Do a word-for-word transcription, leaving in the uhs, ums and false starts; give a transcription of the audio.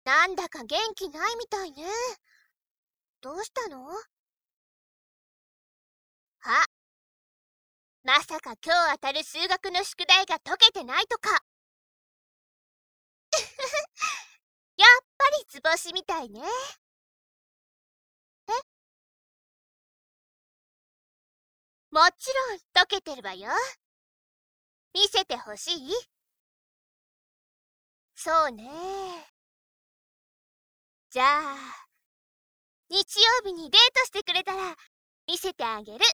なんだか元気ないみたいね。どうしたの？あ、まさか今日当たる数学の宿題が解けてないとか。やっぱり図星みたいね。え、もちろん解けてるわよ。見せてほしい？そうね。じゃあ日曜日にデートしてくれたら見せてあげる。